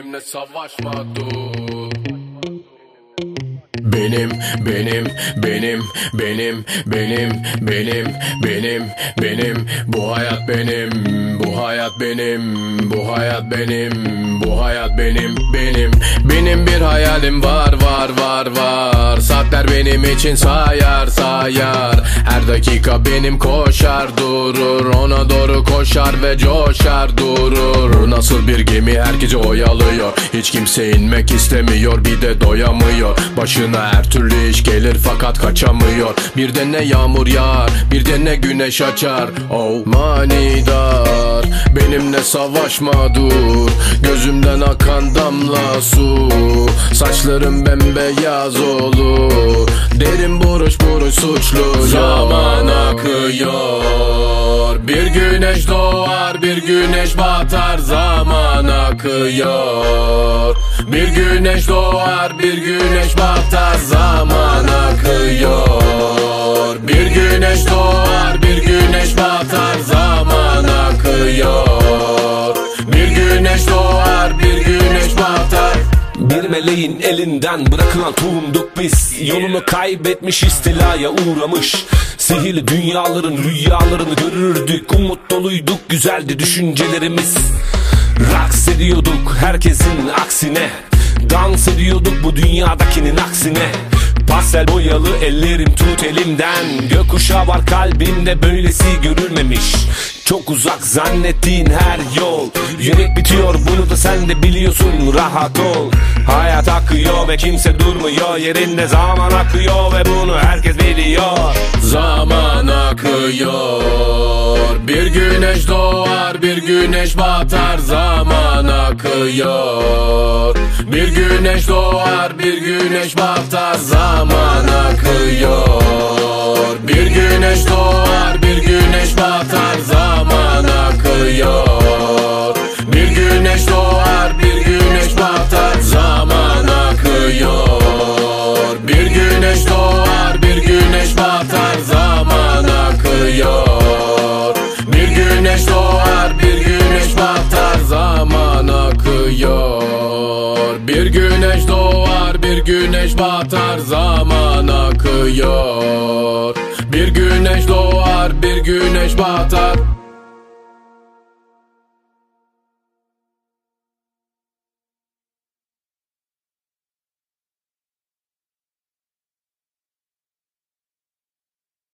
Benimle savaşma dur. Benim bu hayat benim, bu hayat benim, bu hayat benim, bu hayat benim bir hayalim var. Saatler benim için sayar. Her dakika benim koşar durur, ona doğru koşar ve coşar durur. Bu nasıl bir gemi, herkesi oyalıyor, hiç kimse inmek istemiyor, bir de doyamıyor. Başına her türlü iş gelir fakat kaçamıyor. Bir de ne yağmur yağar, bir de ne güneş açar. Oh manidar, benimle savaşma dur. Gözümden akan damla su, saçlarım bembeyaz olur. Derin buruş suçlu. Zaman akıyor, bir güneş doğar, bir güneş batar. Zaman akıyor, bir güneş doğar, bir güneş batar. Zaman akıyor, bir güneş doğar, bir güneş batar. Zaman akıyor, bir güneş doğar, bir güneş batar. Bir meleğin elinden bırakılan tohumduk biz. Yolunu kaybetmiş, istilaya uğramış. Sihirli dünyaların rüyalarını görürdük. Umut doluyduk, güzeldi düşüncelerimiz. Raks ediyorduk herkesin aksine. Dans ediyorduk bu dünyadakinin aksine. Pastel boyalı ellerim tut elimden. Gökkuşağı var kalbimde, böylesi görülmemiş. Çok uzak zannettiğin her yol, yürek bitiyor, bunu da sen de biliyorsun. Rahat ol, hayat akıyor ve kimse durmuyor yerinde. Zaman akıyor ve bunu herkes biliyor. Zaman akıyor, bir güneş doğar, bir güneş batar. Zaman akıyor, bir güneş doğar, bir güneş batar. Zaman akıyor, bir güneş doğar, bir güneş batar. Zaman akıyor, bir güneş doğar, bir güneş batar. Zaman akıyor, bir güneş doğar, bir güneş batar. Zaman akıyor, bir güneş doğar, bir güneş batar. Zaman akıyor, bir güneş doğar, bir güneş batar. Zaman akıyor, bir güneş doğar, bir güneş batar.